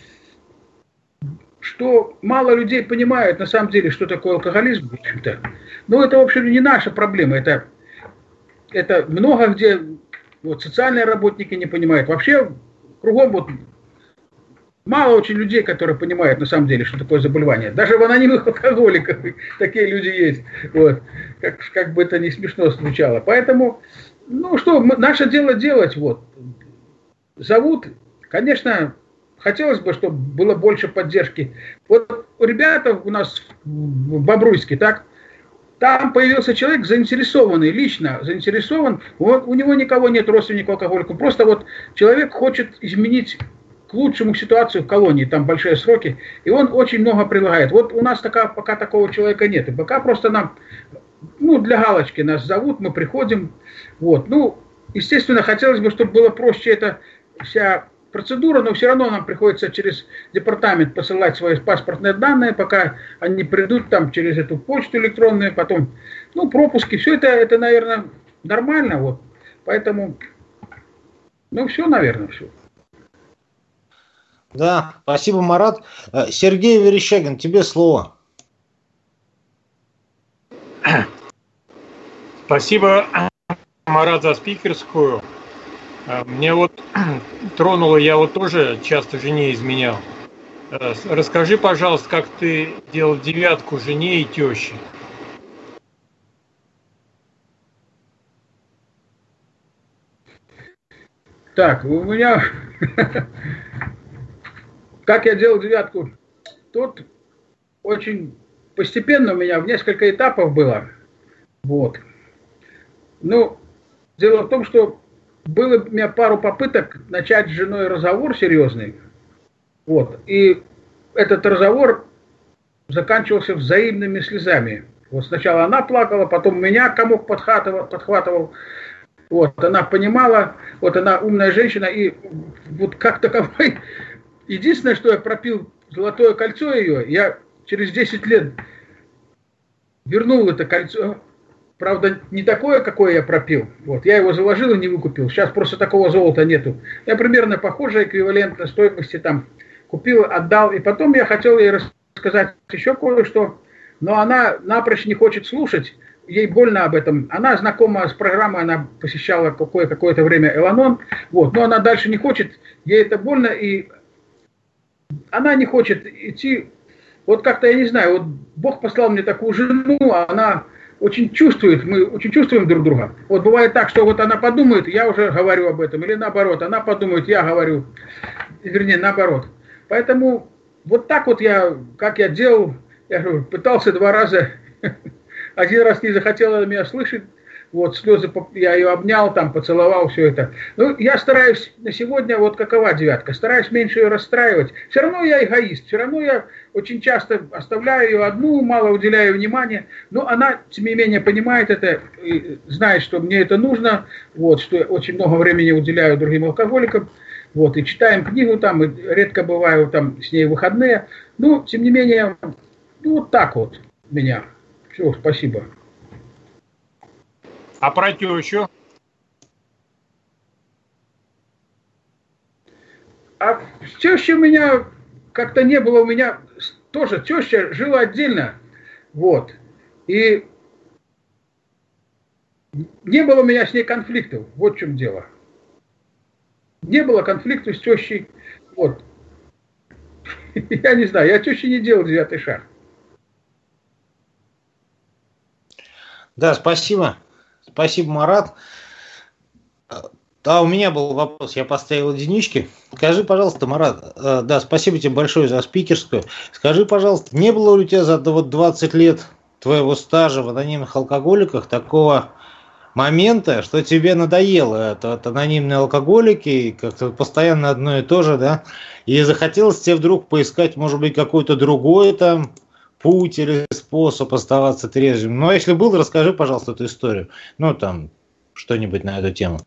что мало людей понимают, на самом деле, что такое алкоголизм, в общем-то. Но это, в общем, не наша проблема, это, это много где, вот, социальные работники не понимают. Вообще, кругом, вот, мало очень людей, которые понимают на самом деле, что такое заболевание. Даже в анонимных алкоголиках такие люди есть. Вот. Как, как бы это не смешно звучало. Поэтому, ну что, мы, наше дело делать. Вот. Зовут, конечно, хотелось бы, чтобы было больше поддержки. Вот ребята у нас в Бобруйске, так, там появился человек заинтересованный, лично заинтересован. Вот, у него никого нет родственников алкоголиков. Просто вот человек хочет изменить к лучшему ситуацию в колонии, там большие сроки, и он очень много прилагает. Вот у нас пока, пока такого человека нет, и пока просто нам, ну, для галочки нас зовут, мы приходим, вот, ну, естественно, хотелось бы, чтобы было проще эта вся процедура, но все равно нам приходится через департамент посылать свои паспортные данные, пока они придут там через эту почту электронную, потом, ну, пропуски, все это, это, наверное, нормально, вот, поэтому, ну, все, наверное, все. Да, спасибо, Марат. Сергей Верещагин, тебе слово. Спасибо, Марат, за спикерскую. Мне вот тронуло, я вот тоже часто жене изменял. Расскажи, пожалуйста, как ты делал девятку жене и теще. Так, у меня... Как я делал девятку? Тут очень постепенно у меня в несколько этапов было. Вот. Ну, дело в том, что было у меня пару попыток начать с женой разговор серьезный. Вот. И этот разговор заканчивался взаимными слезами. Вот сначала она плакала, потом меня комок подхватывал, подхватывал. Вот. Она понимала, вот она умная женщина, и вот как таковой... Единственное, что я пропил золотое кольцо ее, я через десять лет вернул это кольцо. Правда, не такое, какое я пропил. Вот, я его заложил и не выкупил. Сейчас просто такого золота нету. Я примерно похожий эквивалент на стоимости там купил, отдал. И потом я хотел ей рассказать еще кое-что, но она напрочь не хочет слушать. Ей больно об этом. Она знакома с программой, она посещала какое- какое-то время Эланон. Вот, но она дальше не хочет. Ей это больно, и она не хочет идти, вот как-то, я не знаю, вот Бог послал мне такую жену, она очень чувствует, мы очень чувствуем друг друга. Вот бывает так, что вот она подумает, я уже говорю об этом, или наоборот, она подумает, я говорю, вернее, наоборот. Поэтому вот так вот я, как я делал, я говорю, пытался два раза, один раз не захотела меня слышать, вот, слезы, я ее обнял, там, поцеловал, все это. Ну, я стараюсь на сегодня, вот какова девятка, стараюсь меньше ее расстраивать. Все равно я эгоист, все равно я очень часто оставляю ее одну, мало уделяю внимания. Но она, тем не менее, понимает это, и знает, что мне это нужно, вот, что я очень много времени уделяю другим алкоголикам. Вот, и читаем книгу там, и редко бываю там с ней в выходные. Но, тем не менее, Ну, вот так вот меня. Все, спасибо. А про тещу? А с тещей у меня как-то не было, у меня тоже теща жила отдельно, вот, и не было у меня с ней конфликтов, вот в чем дело. Не было конфликтов с тещей, вот. Я не знаю, я теще не делал девятый шаг. Да, спасибо. Спасибо, Марат. Да, у меня был вопрос, я поставил единички. Скажи, пожалуйста, Марат, э, да, спасибо тебе большое за спикерскую. Скажи, пожалуйста, не было ли у тебя за вот двадцать лет твоего стажа в анонимных алкоголиках такого момента, что тебе надоело это от анонимные алкоголики, как-то постоянно одно и то же, да, и захотелось тебе вдруг поискать, может быть, какой-то другой там путь или способ оставаться трезвым. Ну, а если был, расскажи, пожалуйста, эту историю. Ну, там, что-нибудь на эту тему.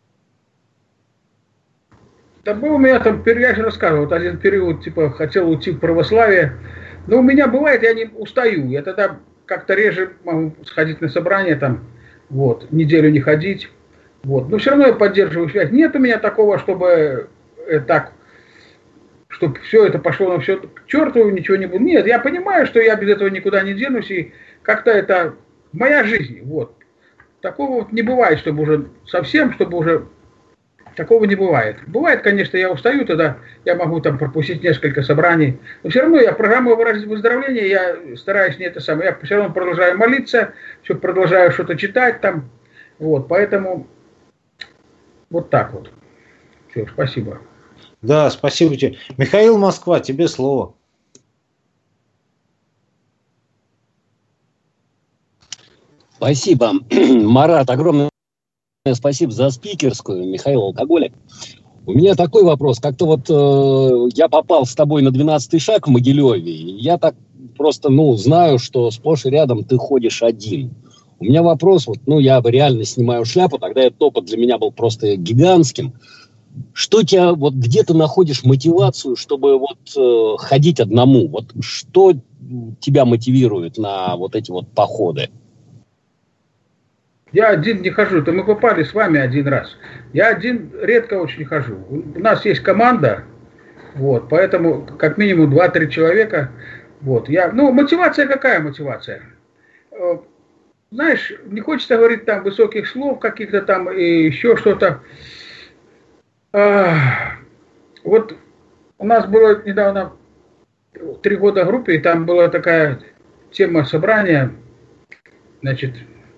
Да был у меня там, я же рассказывал, вот один период, типа, хотел уйти в православие. Но у меня бывает, я не устаю. Я тогда как-то реже могу сходить на собрание, там, вот, неделю не ходить. Вот. Но все равно я поддерживаю связь. Нет у меня такого, чтобы э, так, чтобы все это пошло на все к черту, ничего не будет. Нет, я понимаю, что я без этого никуда не денусь, и как-то это моя жизнь. Вот. Такого вот не бывает, чтобы уже совсем, чтобы уже... Такого не бывает. Бывает, конечно, я устаю, тогда я могу там пропустить несколько собраний. Но все равно я программу выздоровления, я стараюсь не это самое. Я все равно продолжаю молиться, все продолжаю что-то читать там. Вот, поэтому вот так вот. Все, спасибо. Да, спасибо тебе. Михаил Москва, тебе слово. Спасибо, Марат, огромное спасибо за спикерскую, Михаил Алкоголик. У меня такой вопрос. Как-то вот э, я попал с тобой на двенадцатый шаг в Могилеве, и я так просто, ну, знаю, что сплошь и рядом ты ходишь один. У меня вопрос, вот, ну, я реально снимаю шляпу, тогда этот опыт для меня был просто гигантским. Что тебя, вот где ты находишь мотивацию, чтобы вот э, ходить одному? Вот что тебя мотивирует на вот эти вот походы? Я один не хожу, то мы попали с вами один раз. Я один редко очень хожу. У нас есть команда, вот, поэтому как минимум два-три человека. Вот, я, ну, мотивация какая мотивация? Знаешь, не хочется говорить там высоких слов каких-то там и еще что-то. Вот у нас было недавно три года в группе, и там была такая тема собрания, значит,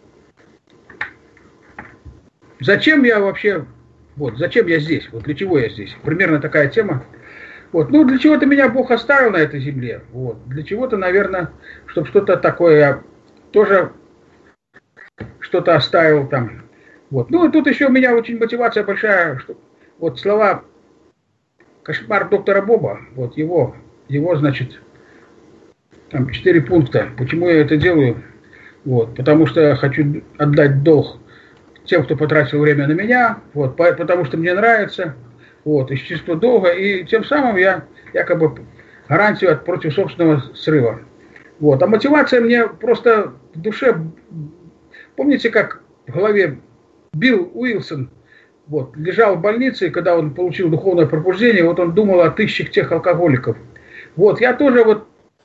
зачем я вообще, вот, зачем я здесь, вот для чего я здесь, примерно такая тема. Вот, ну, для чего-то меня Бог оставил на этой земле, вот, для чего-то, наверное, чтобы что-то такое, я тоже что-то оставил там, вот. Ну, и тут еще у меня очень мотивация большая, что, вот, слова «Кошмар доктора Боба», вот, его, его, значит, там, четыре пункта, почему я это делаю, вот, потому что я хочу отдать долг тем, кто потратил время на меня, вот, потому что мне нравится, вот, из чувства долга, и тем самым я якобы гарантию от против собственного срыва. Вот. А мотивация мне просто в душе, помните, как в голове Билл Уилсон вот, лежал в больнице, и когда он получил духовное пробуждение, вот он думал о тысячах тех алкоголиков. Вот, я тоже вот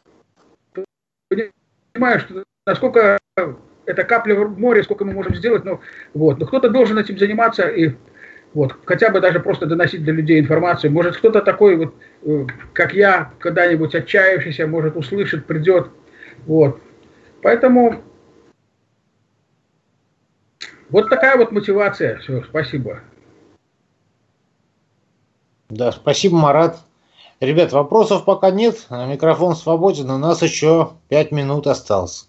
понимаю, что насколько это капля в море, сколько мы можем сделать, но, вот, но кто-то должен этим заниматься и вот, хотя бы даже просто доносить до людей информацию. Может, кто-то такой, вот, как я, когда-нибудь отчаявшийся, может, услышит, придет. Вот. Поэтому вот такая вот мотивация. Все, спасибо. Да, спасибо, Марат. Ребят, вопросов пока нет. Микрофон свободен. У нас еще пять минут осталось.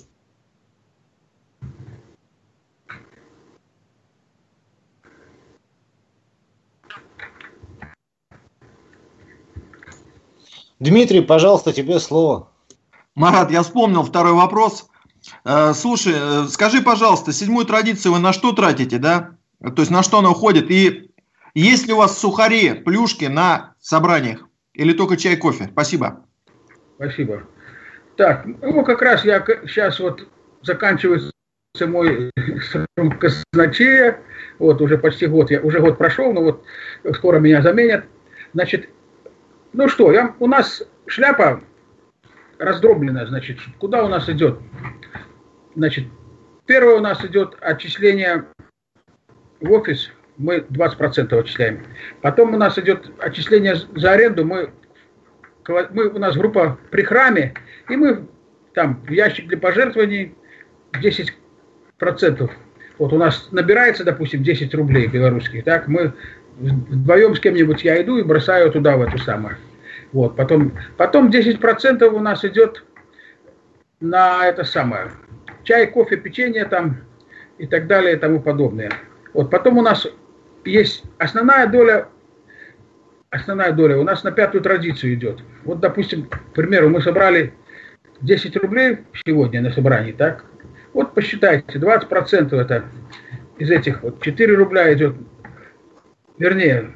Дмитрий, пожалуйста, тебе слово. Марат, я вспомнил второй вопрос. Слушай, скажи, пожалуйста, седьмую традицию вы на что тратите, да? То есть на что она уходит? И есть ли у вас сухари, плюшки на собраниях? Или только чай, кофе? Спасибо. Спасибо. Так, ну как раз я сейчас вот заканчивается мой срок казначея, вот уже почти год, я уже год прошел, но вот скоро меня заменят. Значит, ну что, я, у нас шляпа раздробленная, значит, куда у нас идет? Значит, первое у нас идет отчисление в офис, мы двадцать процентов отчисляем. Потом у нас идет отчисление за аренду, мы, мы, у нас группа при храме, и мы там в ящик для пожертвований десять процентов. Вот у нас набирается, допустим, десять рублей белорусских, так, мы вдвоем с кем-нибудь я иду и бросаю туда, в эту самую. Вот, потом, потом десять процентов у нас идет на это самое, чай, кофе, печенье там и так далее и тому подобное. Вот, потом у нас есть основная доля, основная доля у нас на пятую традицию идет. Вот, допустим, к примеру, мы собрали десять рублей сегодня на собрании, так? Вот посчитайте, двадцать процентов это из этих вот четыре рубля идет, вернее,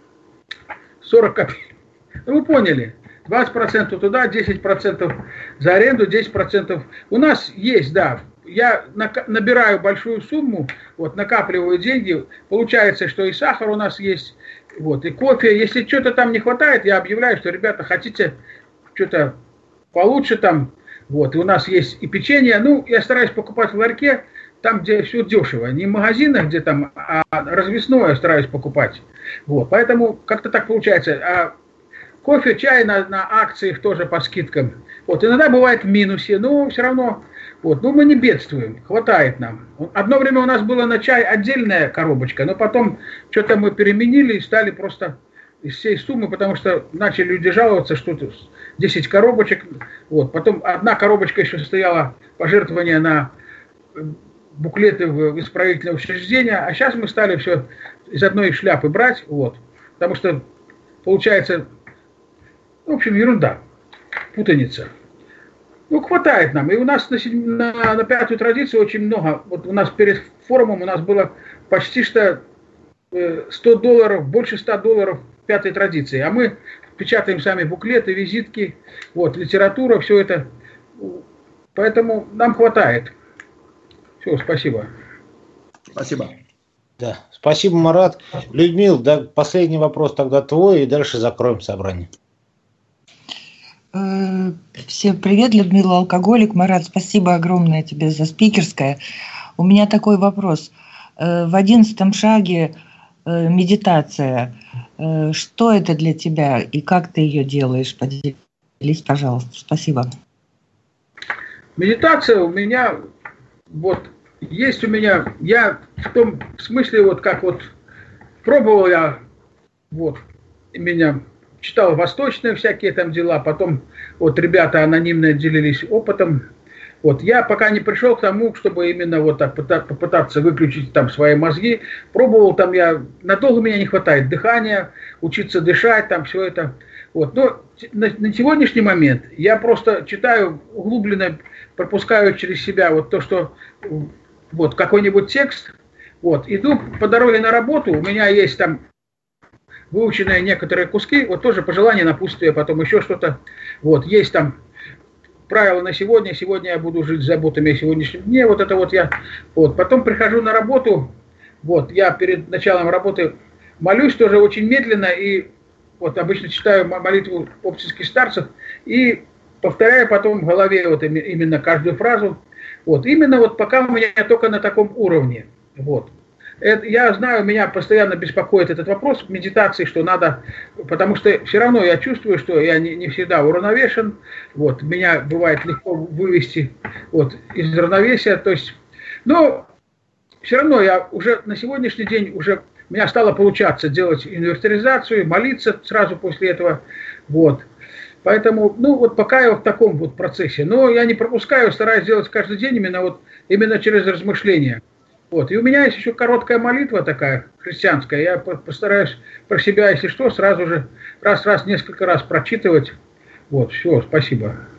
сорок копеек. Ну, вы поняли, двадцать процентов туда, десять процентов за аренду, десять процентов. У нас есть, да, я набираю большую сумму, вот, накапливаю деньги, получается, что и сахар у нас есть, вот, и кофе. Если что-то там не хватает, я объявляю, что, ребята, хотите что-то получше там, вот, и у нас есть и печенье. Ну, я стараюсь покупать в ларьке, там, где все дешево. Не в магазинах, где там, а развесное стараюсь покупать. Вот, поэтому как-то так получается. А кофе, чай на, на акциях тоже по скидкам. Вот, иногда бывает в минусе, но все равно, вот, ну, мы не бедствуем, хватает нам. Одно время у нас была на чай отдельная коробочка, но потом что-то мы переменили и стали просто из всей суммы, потому что начали люди жаловаться, что тут десять коробочек, вот, потом одна коробочка еще стояла пожертвование на буклеты в исправительное учреждение, а сейчас мы стали все из одной шляпы брать, вот, потому что получается, в общем, ерунда, путаница. Ну, хватает нам, и у нас на, на, на пятую традицию очень много, вот у нас перед форумом у нас было почти что сто долларов, больше ста долларов пятой традиции, а мы печатаем сами буклеты, визитки, вот, литература, все это, поэтому нам хватает. Все, спасибо. Спасибо. Да, спасибо, Марат. Людмила, да, последний вопрос тогда твой, и дальше закроем собрание. Всем привет, Людмила Алкоголик. Марат, спасибо огромное тебе за спикерское. У меня такой вопрос. В одиннадцатом шаге медитация. Что это для тебя и как ты ее делаешь? Поделись, пожалуйста. Спасибо. Медитация у меня, вот, есть у меня, я в том смысле, вот как вот пробовал я, вот, меня читал восточные всякие там дела, потом вот ребята анонимно делились опытом. Вот я пока не пришел к тому, чтобы именно вот так попытаться выключить там свои мозги. Пробовал там я, надолго меня не хватает дыхания, учиться дышать, там все это. Вот. Но на, на сегодняшний момент я просто читаю углубленно, пропускаю через себя вот то, что вот какой-нибудь текст. Вот. Иду по дороге на работу, у меня есть там выученные некоторые куски, вот тоже пожелания, напутствия, потом еще что-то. Вот, есть там правила на сегодня, сегодня я буду жить с заботами о сегодняшнем дне, вот это вот я, вот, потом прихожу на работу, вот, я перед началом работы молюсь тоже очень медленно, и вот обычно читаю молитву оптических старцев, и повторяю потом в голове вот именно каждую фразу, вот, именно вот пока у меня только на таком уровне, вот. Это, я знаю, меня постоянно беспокоит этот вопрос медитации, что надо, потому что все равно я чувствую, что я не, не всегда уравновешен, вот, меня бывает легко вывести вот, из равновесия, то есть, но все равно я уже на сегодняшний день уже, у меня стало получаться делать инвентаризацию, молиться сразу после этого, вот, поэтому, ну, вот пока я в таком вот процессе, но я не пропускаю, стараюсь делать каждый день именно вот, именно через размышления. Вот. И у меня есть еще короткая молитва такая, христианская. Я постараюсь про себя, если что, сразу же раз-раз, несколько раз прочитывать. Вот, все, спасибо.